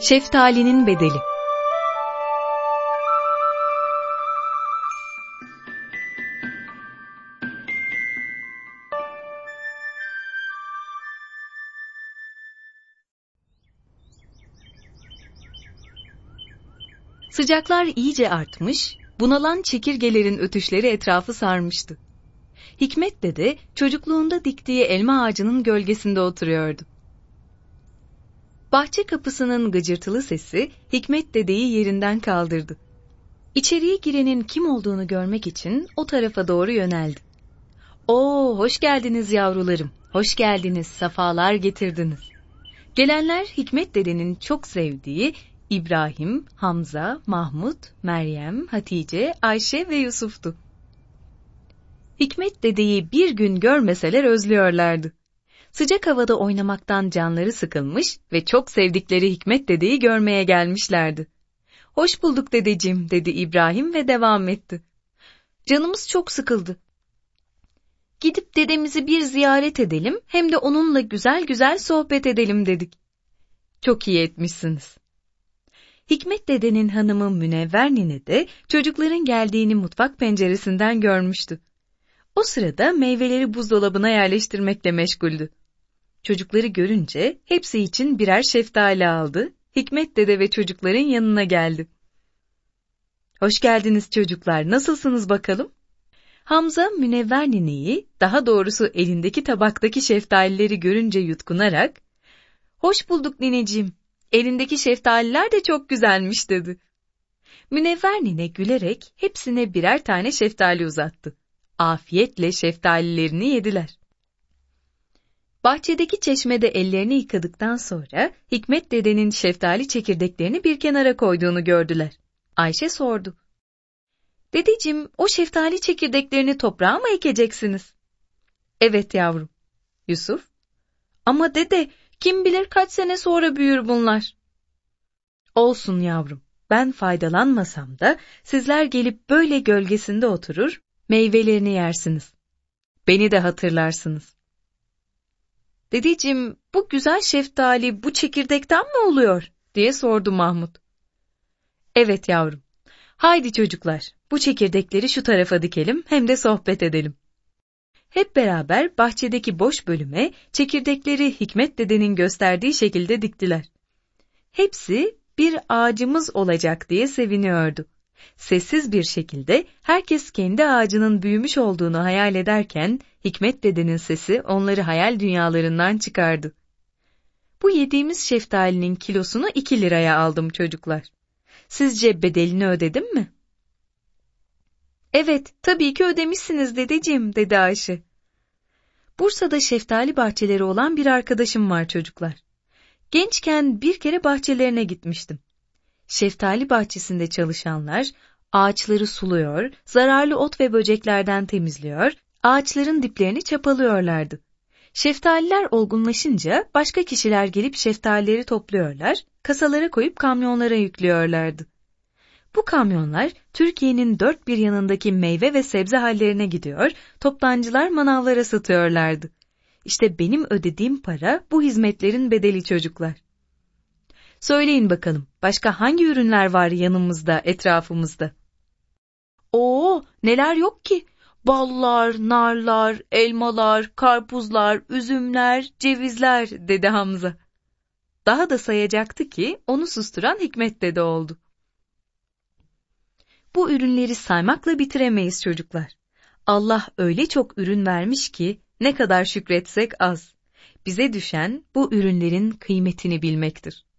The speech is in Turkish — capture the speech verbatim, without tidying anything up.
Şeftalinin bedeli. Sıcaklar iyice artmış, bunalan çekirgelerin ötüşleri etrafı sarmıştı. Hikmet dede çocukluğunda diktiği elma ağacının gölgesinde oturuyordu. Bahçe kapısının gıcırtılı sesi Hikmet dedeyi yerinden kaldırdı. İçeriye girenin kim olduğunu görmek için o tarafa doğru yöneldi. "Oo, hoş geldiniz yavrularım, hoş geldiniz, safalar getirdiniz." Gelenler Hikmet dedenin çok sevdiği İbrahim, Hamza, Mahmut, Meryem, Hatice, Ayşe ve Yusuf'tu. Hikmet dedeyi bir gün görmeseler özlüyorlardı. Sıcak havada oynamaktan canları sıkılmış ve çok sevdikleri Hikmet dedeyi görmeye gelmişlerdi. "Hoş bulduk dedeciğim," dedi İbrahim ve devam etti. "Canımız çok sıkıldı. Gidip dedemizi bir ziyaret edelim, hem de onunla güzel güzel sohbet edelim dedik." "Çok iyi etmişsiniz." Hikmet dedenin hanımı Münevver nine de çocukların geldiğini mutfak penceresinden görmüştü. O sırada meyveleri buzdolabına yerleştirmekle meşguldü. Çocukları görünce hepsi için birer şeftali aldı, Hikmet dede ve çocukların yanına geldi. "Hoş geldiniz çocuklar, nasılsınız bakalım?" Hamza Münevver nineyi, daha doğrusu elindeki tabaktaki şeftalileri görünce yutkunarak, "Hoş bulduk nineciğim, elindeki şeftaliler de çok güzelmiş," dedi. Münevver nine gülerek hepsine birer tane şeftali uzattı. Afiyetle şeftalilerini yediler. Bahçedeki çeşmede ellerini yıkadıktan sonra Hikmet dedenin şeftali çekirdeklerini bir kenara koyduğunu gördüler. Ayşe sordu. "Dedeciğim, o şeftali çekirdeklerini toprağa mı ekeceksiniz?" "Evet yavrum." Yusuf, "Ama dede, kim bilir kaç sene sonra büyür bunlar." "Olsun yavrum, ben faydalanmasam da sizler gelip böyle gölgesinde oturur, meyvelerini yersiniz. Beni de hatırlarsınız." "Dedeciğim, bu güzel şeftali bu çekirdekten mi oluyor?" diye sordu Mahmut. "Evet yavrum. Haydi çocuklar, bu çekirdekleri şu tarafa dikelim, hem de sohbet edelim." Hep beraber bahçedeki boş bölüme çekirdekleri Hikmet dedenin gösterdiği şekilde diktiler. Hepsi bir ağacımız olacak diye seviniyordu. Sessiz bir şekilde herkes kendi ağacının büyümüş olduğunu hayal ederken Hikmet dedenin sesi onları hayal dünyalarından çıkardı. "Bu yediğimiz şeftalinin kilosunu iki liraya aldım çocuklar. Sizce bedelini ödedim mi?" "Evet, tabii ki ödemişsiniz dedeciğim," dedi Ayşe. "Bursa'da şeftali bahçeleri olan bir arkadaşım var çocuklar. Gençken bir kere bahçelerine gitmiştim. Şeftali bahçesinde çalışanlar ağaçları suluyor, zararlı ot ve böceklerden temizliyor, ağaçların diplerini çapalıyorlardı. Şeftaliler olgunlaşınca başka kişiler gelip şeftalileri topluyorlar, kasalara koyup kamyonlara yüklüyorlardı. Bu kamyonlar Türkiye'nin dört bir yanındaki meyve ve sebze hallerine gidiyor, toptancılar manavlara satıyorlardı. İşte benim ödediğim para bu hizmetlerin bedeli çocuklar. Söyleyin bakalım, başka hangi ürünler var yanımızda, etrafımızda?" "Oo, neler yok ki? Ballar, narlar, elmalar, karpuzlar, üzümler, cevizler," dedi Hamza. Daha da sayacaktı ki onu susturan Hikmet dede oldu. "Bu ürünleri saymakla bitiremeyiz çocuklar. Allah öyle çok ürün vermiş ki ne kadar şükretsek az. Bize düşen bu ürünlerin kıymetini bilmektir."